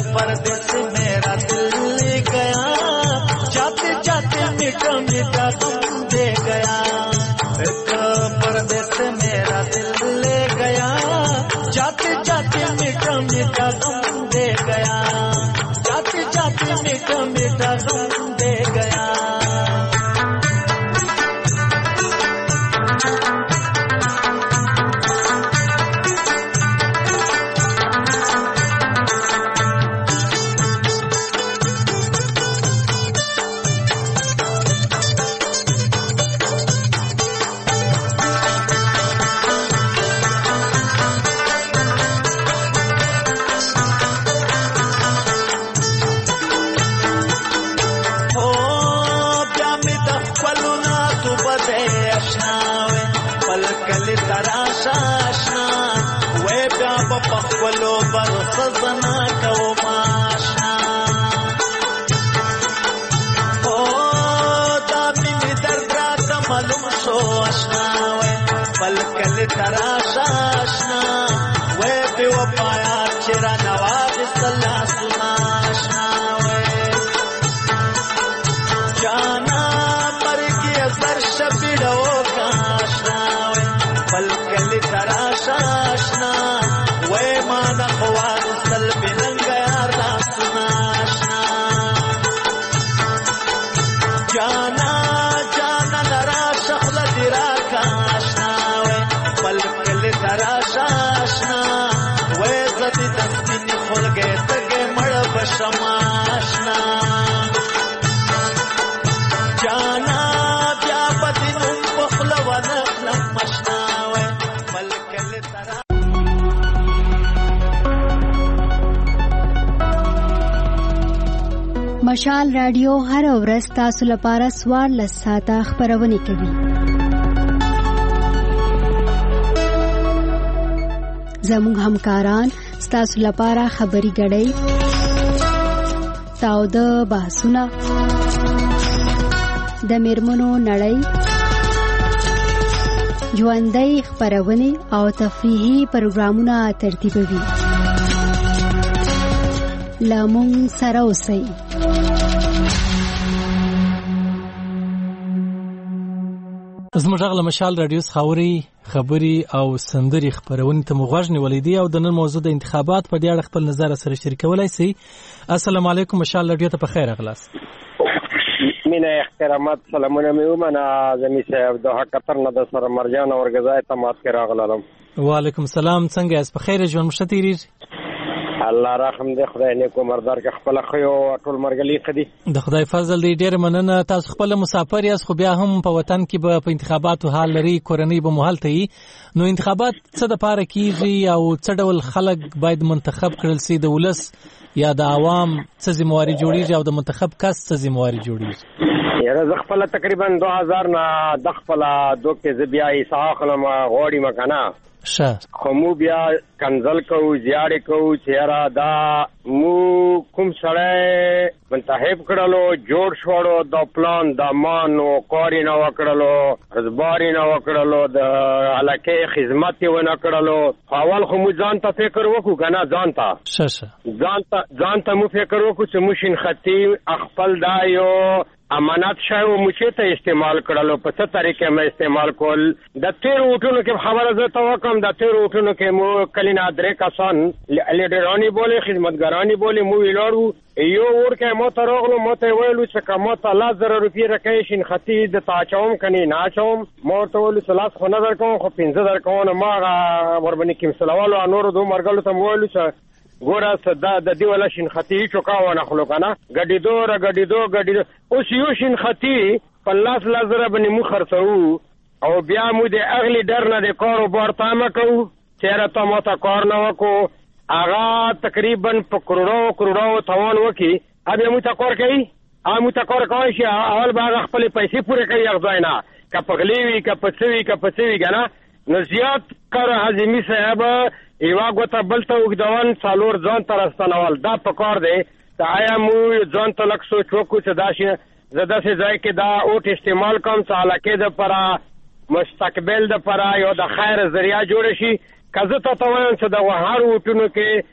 परदेस मेरा दिल ले गया, जाते जाते मीठा मीठा गम दे गया। एक परदेस मेरा दिल ले गया, जाते जाते मीठा मीठा गम दे गया, जाते जाते मीठा मीठा गम दे गया। पखवलो बरसजना को माशना ओ दामी में दर्द रात मालूम शो आशना वे पलकल तराशाशना वे बेवफाया चेहरा नवाब सल्ला सुनाशना वे जाना मर की असर शबिड़ो काशना वे पलकल तराशाशना वे माना ख्वार सल बिनंग यार सुनाशना जाना जाना लरा शखल दिरा काशना वे पलकल तराशाशना वे जदी दस्तिन खुल गए तगे मड़ बशमाशना जाना क्या बदिन बखल वन लमशना वे पलकल तरा مشال رادیو هر ورځ تاسو لپاره 14 ساعته خبرونه کوي. زموږ همکاران تاسو لپاره خبري غړي تاوده بحثونه د میرمنو نړۍ ژوندۍ خبرونه او تفریحي پروګرامونه ترتیبوي. لامون سره اوسئ. زموږ غږ له مشال رادیو خبري او سندري خبرونه ته مغوږ نیولې دي او د نن موضوع د انتخابات په اړه خپل نظر سره شریکولای شئ. السلام علیکم مشال رادیو ته په خیر اغلاس. مینه احترامات سلامونه مې ومنه زمي صاحب د حق قطر نه د سره مرجان او غزای تمات کې راغلم. وعلیکم السلام. څنګه یاست؟ په خیر ژوند مشتتیری؟ الله رحم دې خدای نیکو مردار کې خپل خيو ټول مرګلي خدي د خدای فضل دې ډېر مننه. تاسو خپل مسافر یاست خو بیا هم په وطن کې به په انتخاباتو حال لري، کورنۍ به مهالته وي. نو انتخابات څه د پاره کیږي او څه ډول خلک باید منتخب کړل سي؟ د ولس یا د عوام څه ذمہواری جوړیږي او د منتخب کس څه ذمہواری جوړیږي؟ یاره زه خپل تقریبا 2000 نه د خپل دوکې زبیا ایساخ لما غوړی مکنه خو مو بیا کنزل کو زیاړې کو چیرې دا مو کوم سره منتخب کړلو جوړ شوړو د پلان د مانو کاری نه وکړلو ځباري نه وکړلو د علاقه خدمت و نه کړلو. اول خو مو ځان ته فکر وکړو کنه ځان ته مو فکر وکړو چې مو شین خطي خپل دا یو امانت شاو مچې ته استعمال کړلو. په څه طریقې مې استعمال کول د 13 وټونو کې خبره زه ته وکم. د 13 وټونو کې مو کلینا درې کسان لیډرانی بوله خدمتګارانی بوله مو ویلارو یو ورکه مو ته راغلو مو ته ویلو چې کومه 1000 روپۍ راکې شین خطي د تاچوم کني ناچوم مو ته ول سلاس خو نظر کوم خو 15 در کوم ما وربني کوم سلوالو انور دو مرګلو ته ویلو چې ګوره صدا د دی ولا شین خطي چوکاونه خلو کنه ګډي دو اوس یو شین خطي 50 لزر باندې مو خرڅو او بیا مو د اغلی ډر نه د کاروبار تامه کو چیرې ته مو ته کار نه وکړو هغه تقریبا په کروڑو توان وکي ابي مو ته کار کوي مو ته کار کوي چې اول باغ خپل پیسې پوره کوي ځاینا کپغلیوي کپڅوي کنه نو زیات کار حزمي صاحب ایوا غوته بلته وګدوان څالور ځان تر استنوال دا پکار دی دا آیا مو ځان ته لک سوچ وکړو چې دا شي زده سي ځای کې دا اوټ استعمال کوم ساله کې د پرا مستقبل د پرا یو د خیر ذریعہ جوړ شي کزه ته وایم چې د وهار وټونو کې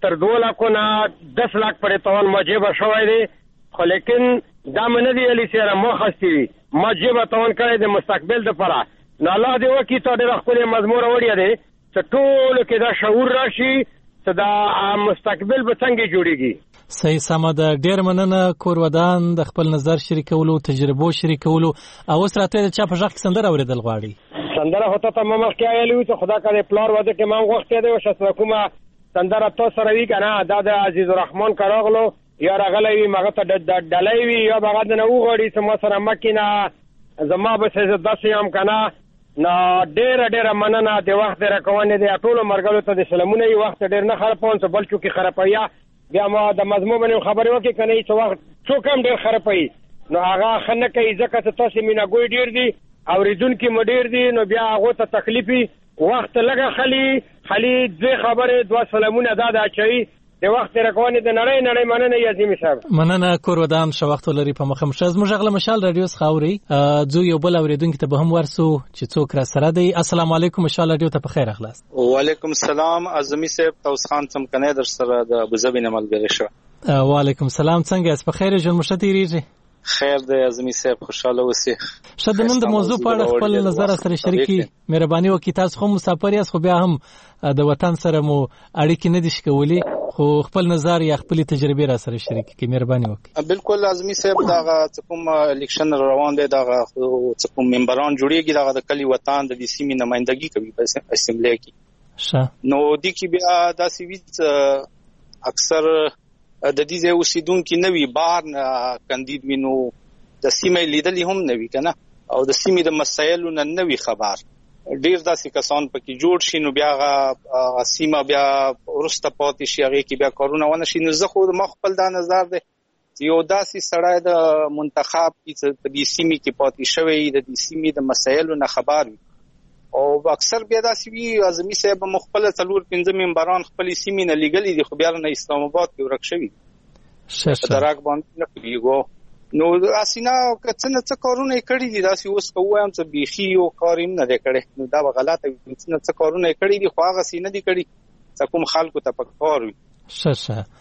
تر 2 لک نه 10 لک پورې توان مجبه شوی دی خو لیکن دا من دی علی سره مخستی مجبه توان کړی د مستقبل لپاره نو الله دې وکي ته ډېر خپل مضمون وړي دی چې ټول کې دا شعور راشي چې دا مستقبل به څنګه جوړيږي. صحیح سم ده. ډېر مننه کور ودان د خپل نظر شریکولو تجربو شریکولو او اوس راته د چا په ځخ سندره اوریدل غواړي سندره هوته ته مخ کې آیلی چې خدا کړه پلار وده کې ما غوښته دی او شته کومه سندره تو سره وی کنه دا د عزیز الرحمن کراغلو یا رغلوی مغه ته ډلای وی یا بغد نه وغړي چې ما سره مکینه زما به څه داسې هم کنه نو ډېر مننه د وخت راکونه دي ټول مرګلو ته د سلامونه یو وخت ډېر نه خرپون څه بل چوکي خرپیا بیا ما د مضمون باندې خبرې وکړې کنه چې وخت څوک هم ډېر خرپي نو هغه خنه کوي ځکه چې تاسو مینا ګوي ډېر دي او ریدونکو مډیر دي نو بیا هغه ته تکلیفي وخت لګه خلی دې خبره دوا سلامونه دادا چي د وخت راکونه د نړۍ مننه یزیم صاحب مننه کور ودان شو وخت لري په مخم شز مشغله مشال رادیو خاوري جو یو بل اوریدونکو ته به هم ورسو چې څوک را سره دی. السلام علیکم مشال رادیو ته په خیر اخلاص. وعلیکم السلام اعظمي صاحب توس خان سم کنه در سره د ابوظبي نه ملګری شو. وعلیکم السلام څنګه اس په خیر جون مشتریږي خیر دی اعظمي صاحب خوشاله اوسئ. شد نن د موضوع په اړه خپل نظر سره شریکي مهرباني وکړئ. تاسو خو مسافر یاست خو بیا هم د وطن سره مو اړیکې نه دي شکولې خو خپل نظر یا خپل تجربه را سره شریک کړئ مهرباني وکړئ. بالکل اعظمي صاحب دا کوم الیکشن روان دی دا کوم ممبران جوړیږي دا د کلی وطن د سیمې نمائندګي کوي په اسمبلی کې نو د کی بیا دا سیویت اکثر د دې ځای اوسیدونکو نوی بار کاندید وینو د سیمې لیدلې هم نوی کنه او د سیمې د مسایلو نه نوی خبر ډیر داسې کسان پکې جوړ شي نو بیا سیمه بیا ورسته پاتې شي هغه کې بیا کارونه ونه شي نو زه خو مخبل دا نظر دی یو داسې سړی د منتخب چې د سیمې کې پاتې شوی د سیمې د مسایلو نه خبر وي او اکثر بیا داسې وی اعظمي صاحب مخبل 4-5 ممبران خپل سیمې نه لګلې دي خو بیا نه اسلام آباد کې ورک شوی دراک باندې نه کیږي نو اسینا کڅنه څه کارونه کړی دي داسې اوس کوم څه بيخي او کاریم نه کړي نو دا غلطه وي څه کارونه کړی دي خو هغه سینه دي کړی څه کوم خلکو ته پکار وي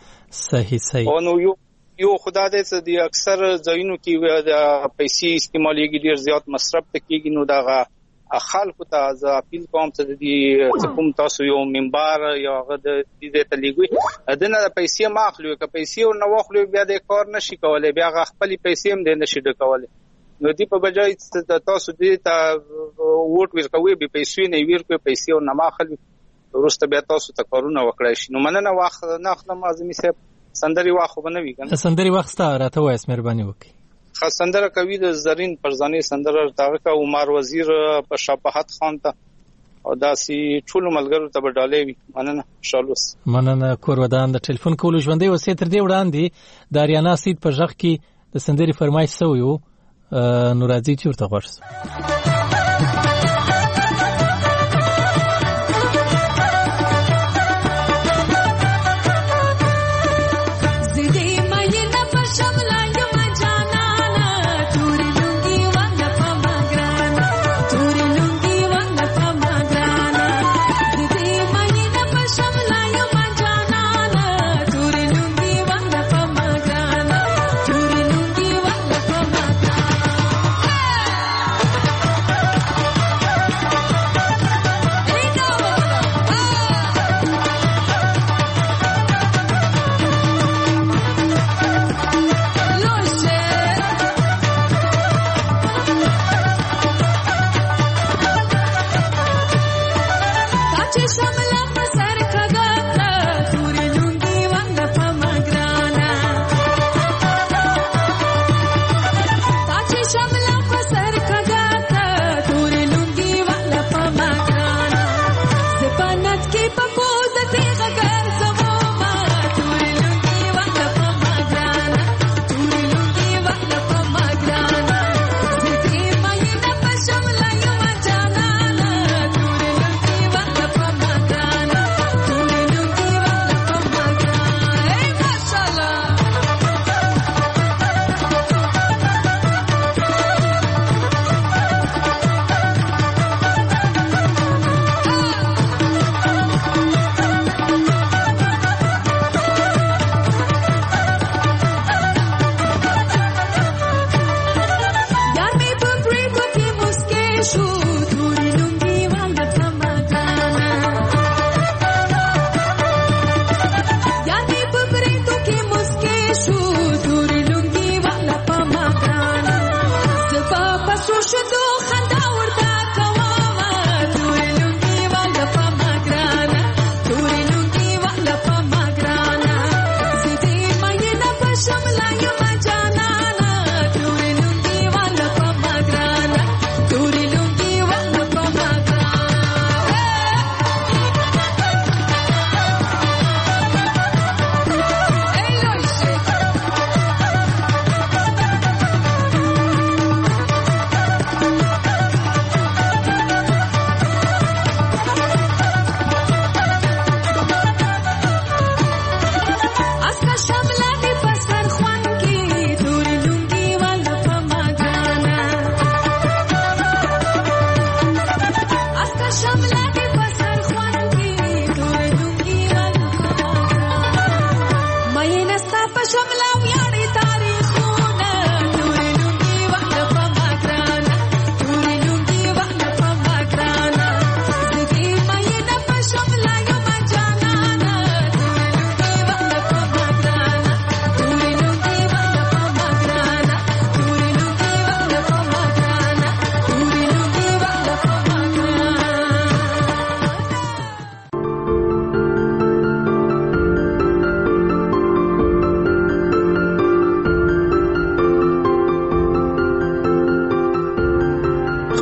صحیح او نو یو خدای دې چې د اکثر ځایونو کې د پیسې استعمالېږي ډیر زیات مصرف تکيږي نو دا خلکو ته ز اپیل کوم چې د کوم تاسو یو منبر یا غد دې ته لګوي دنه پیسې ماخلو که پیسې نو واخلو بیا د کار نشي کولای بیا خپل پیسې هم دې نشي ډکولای نو دې په بجای تاسو دې ته ووټ ورکوي به پیسې نه ورکوي پیسې او نه ماخلو ورسته بیا تاسو ته کارونه وکړئ شي نو مننه واخ نه خپل اعظمي صاحب سندري واخو بنوي کنه سندري واخسته راته وایس مهرباني وکړئ. سندره کوي د زرین پرزانی سندره تاغه کا عمر وزیر په شفاعت خان ته او داسي ټول ملګرو ته بدالې وي مننه شالوس مننه کور ودان د ټلیفون کولو ژوندې وسې تر دې وړاندې د اریانا سید په ځخ کې د سندري فرمایش سو یو نورازي چورته غوښته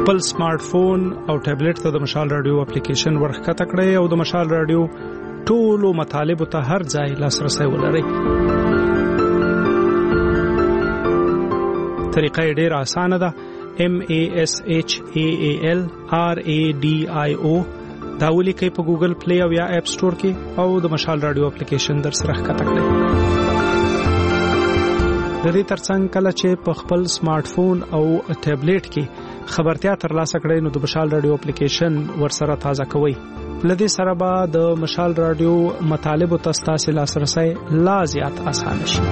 خپل سمارټ فون او ټابلیټ ته د مشال رادیو اپلیکیشن ورخکته کړئ او د مشال رادیو ټولو مطالبه ته هر ځای لاسرسي ولرئ. طریقه ډیره اسانه ده. MASHAALRADIO دا ولیکئ په ګوګل پلی او یا اپ سٹور کې او د مشال رادیو اپلیکیشن در سره ښکته کړئ. د دې ترڅنګ کله چې په خپل سمارټ فون او ټابلیټ کې خبرتیا ترلاسه کړئ نو د مشال رادیو اپلیکیشن ورسره تازه کوئ. لدې سره به د مشال رادیو مطالبه تاسو لاسرسي لا زیات اسانه شي.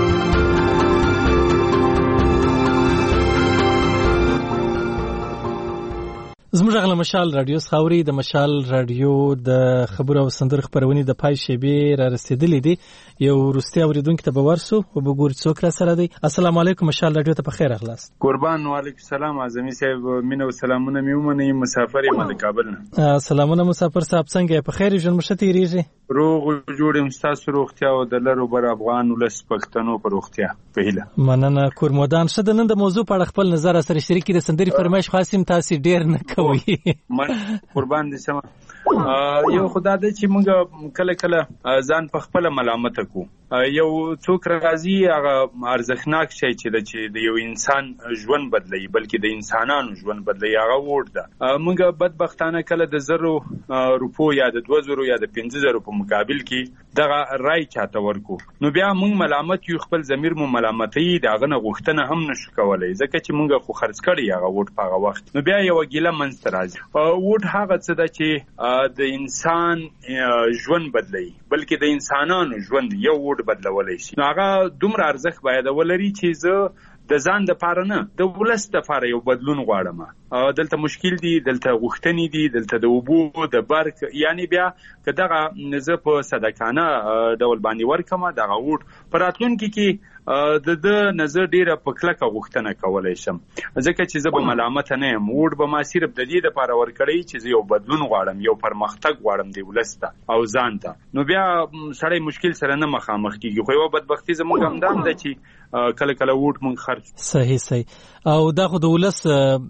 زموږ غل مشال رادیو خاوري د مشال رادیو د خبرو او سندر خبرونې د پای شیبې را رسیدلې دي. یو روستي اوریدونکو ته بورسو او بګور څوک را سره دی. السلام علیکم مشال رادیو ته بخیر اخلاص. قربان وعلیکم السلام اعظمي صاحب مینه او سلامونه میومنه مسافر یم د کابل نه. سلامونه مسافر صاحب څنګه په خیر ژوند مشته ریږي؟ روغ جوړم تاسو روغتیا او د لرو بر افغان ولس پښتنو پر روغتیا په هیله. مننه کورمودان شته. نن د موضوع په اړه خپل نظر سره شریکي د سندري فرمایش خاصم تاسو ډیر نه کوي. من قربان دي سم یو خدای دې چې موږ کله کله ځان په خپل ملامت کو. یو څوک راځي هغه ارزښتناک شي چې د یو انسان ژوند بدلوي بلکې د انسانانو ژوند بدلوي هغه وړ ده. موږ بدبختانه کله د 100 روپو یا د 2000 یا د 5000 په مقابل کې دغه رای چاته ورکو نو بیا موږ ملامت یو خپل ضمیر مو ملامتي دغه نه غوښتنه هم نشو کولای ځکه چې موږ خو خرڅ کړی هغه وړ په هغه وخت. نو بیا یو ګیله منځ راځي. وړ هغه څه ده چې د انسان ژوند بدلوي بلکې د انسانانو ژوند یو وړ بدلولای شي. نو هغه دومره ارزښت باید ولري چې زه د ځان د پاره نه د ولس د پاره یو بدلون غواړم. دلته مشکل دي دلته غوښتنې دي دلته د وبو د برک یعنی بیا کداغه زه په صدقانه ډول باندې ورکم دغه وټ پراتلونکو کې د نظر ډیره پکلکه غوښتنه کولای شم ځکه چې زه به ملامت نه یم. وټ به ما صرف د دې لپاره ورکړی چې یو بدلون غواړم یو پرمختګ غواړم دی ولسته او ځان ته. نو بیا سړی مشکل سره نه مخامخ کیږي. خو یو بدبختی زموږ هم دام ده چې کله کله وټ مونږ خرج. صحیح او دا خو د ولس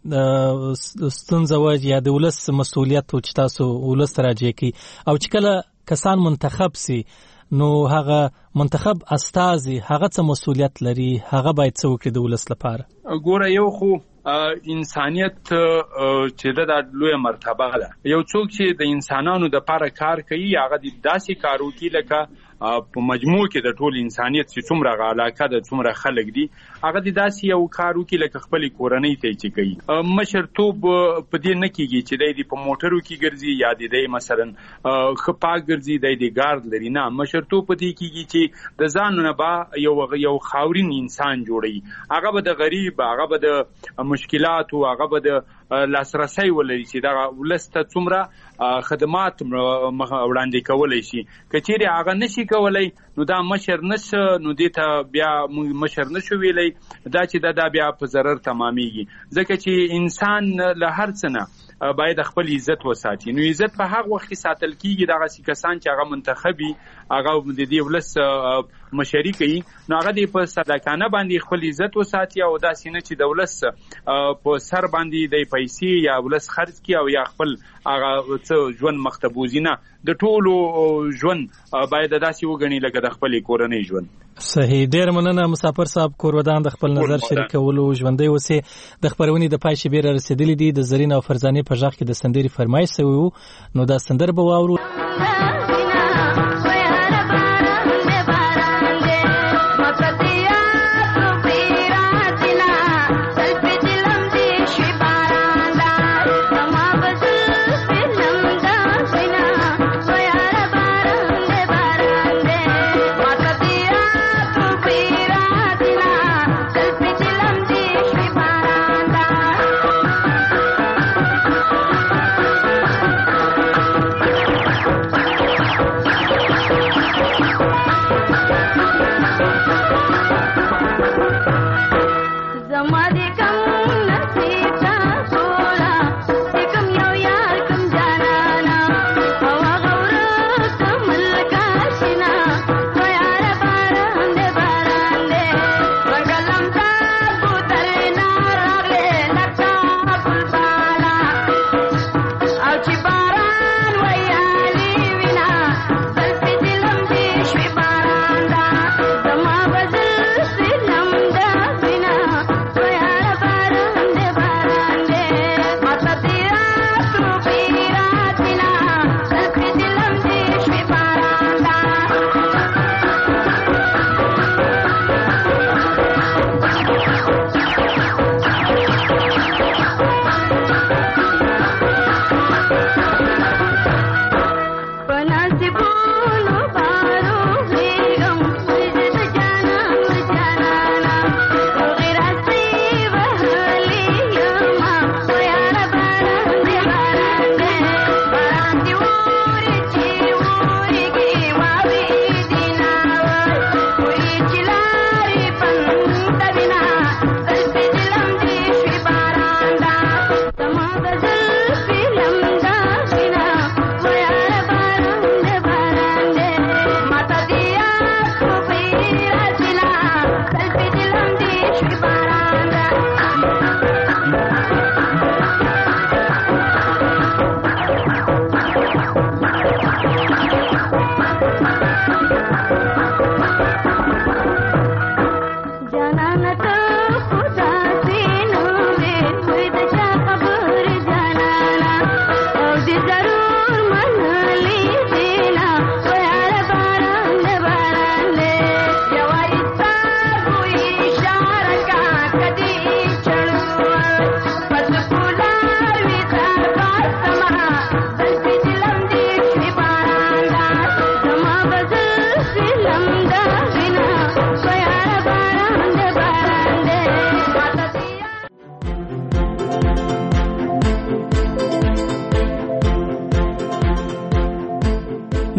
ستونزه وایي یا د ولس مسؤلیت او چې تاسو ولس راځي کی او چې کله کسان منتخب سي نو هغه منتخب استازي هغه څه مسؤلیت لري هغه باید څه وکړي د ولس لپاره. ګوره یو خو انسانیت چې د لوی مرتبه ده. یو څوک چې د انسانانو د لپاره کار کوي هغه د داسې کارو کې لکه په مجموع کې د ټول انسانیت چې څومره علاقه د څومره خلک دي هغه د داسې یو کارو کې لکه خپل کورنۍ ته چې کوي. مشرتوب په دې نه کېږي چې د په موټرو کې ګرځي یا د مثلا خپاک ګرځي د ګارد لري. نه مشرتوب په دې کېږي چې د ځان نه با یو خاورین انسان جوړي. هغه به د غریب هغه به د مشکلاتو هغه به د لاسرسي ولري چې دا ولسته څومره خدمات وړاندې کولای شي. کچېره هغه نشي کولای نو دا مشر نشه نو دته بیا مشر نشو ویلای دا چې دا بیا په ضرر تمامېږي ځکه چې انسان له هر څه نه باید خپل عزت وساتي. نو عزت په هغه وخت کې ساتل کیږي دغه کسان چې هغه منتخبي هغه د دې ولس مشري کوي نو هغه د په صدقانه باندې خپل عزت وساتي او دا سینه چې د ولس په سر باندې د پیسې یا ولس خرج کی او یا خپل هغه ژوند مختبوزینه د ټولو ژوند باید داسې وګڼي لکه د خپل کورنۍ ژوند. صحیح. ډیر مننه مسافر صاحب کورودان د خپل نظر شریکولو ژوندۍ اوسې. د خبرونې د پای شبیر رسیدلې دي د زرین او فرزانه په ځخ کې د سندري فرمایش سوي نو دا سندر به واورو.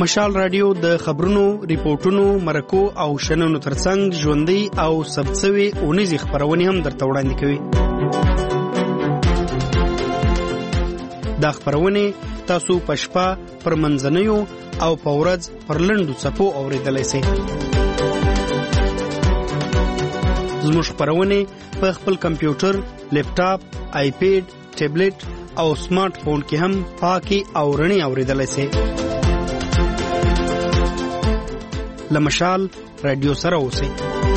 مشال رادیو د خبرونو، ریپورتونو، مرکو او شننو ترڅنګ ژوندۍ او ثبتسوي اونیزې خبرونه هم درته وړاندې کوي. دا خبرونه تاسو په شپه، پر منځنیو او په ورځ پر لنډو څپو اورېدلای شئ. زموږ خبرونه په خپل کمپیوټر، لیپټاپ، آیپیډ، ټابلیټ او سمارټ فون کې هم پاکي او رڼې اورېدلای شئ. لمشال رادیو سره اوسئ.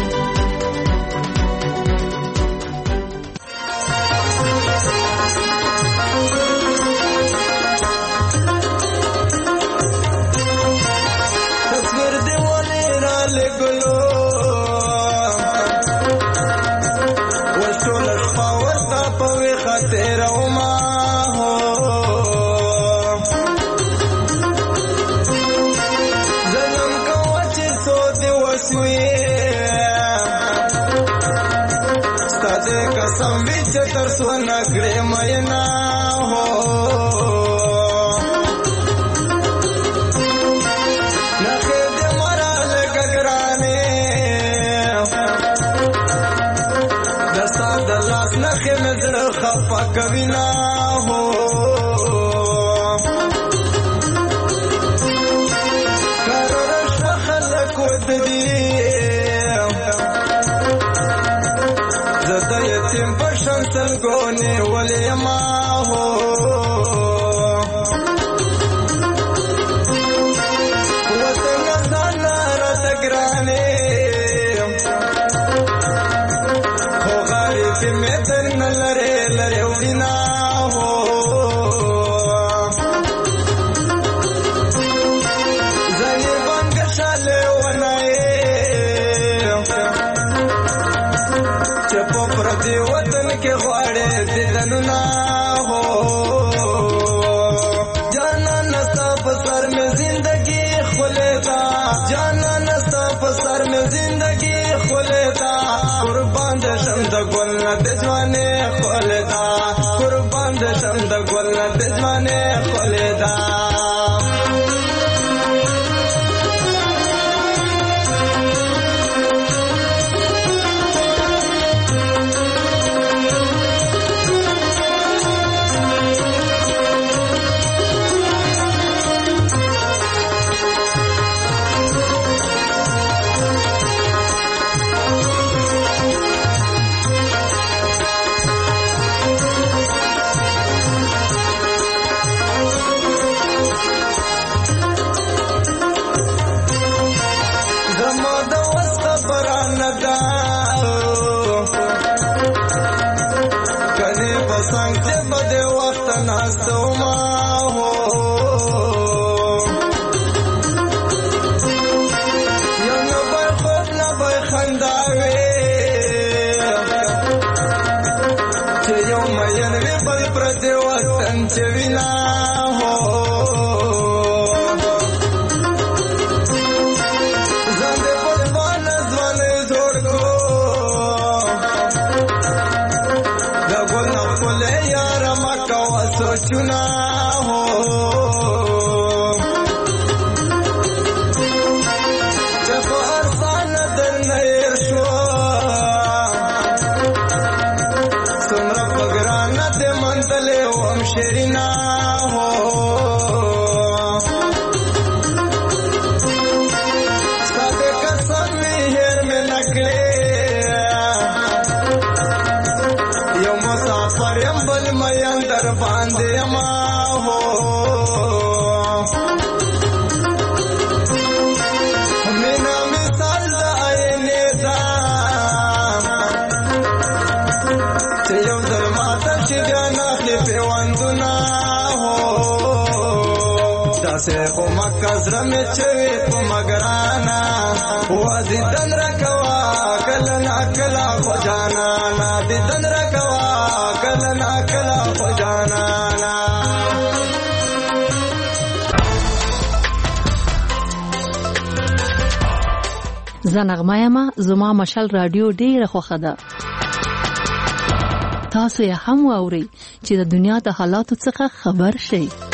कविना हो करश खलक ودي زد يتم بشمس الكوني وليما هو وتنزل رتقراني هو غاري في متن لري لريونا هو زي بنگشل وناي چپو پردي وطن کې غواړي ددننا هو جانا نستا پسر میں زندگی خلدا جانا نستا پسر میں زندگی خلدا قربان د شمد ګل د ځوانه خلدا قربان د شمد ګل د ځوانه خلدا से को मकजर में चवे को मगराना वजिदन रखवा कलना कला हो जाना ना दिदन रखवा कलना कला हो जाना ना زنغمایما زما مشال رادیو ډیره خوښه ده. تاسو یې هم واورئ چې د دنیا د حالاتو څخه خبر شئ.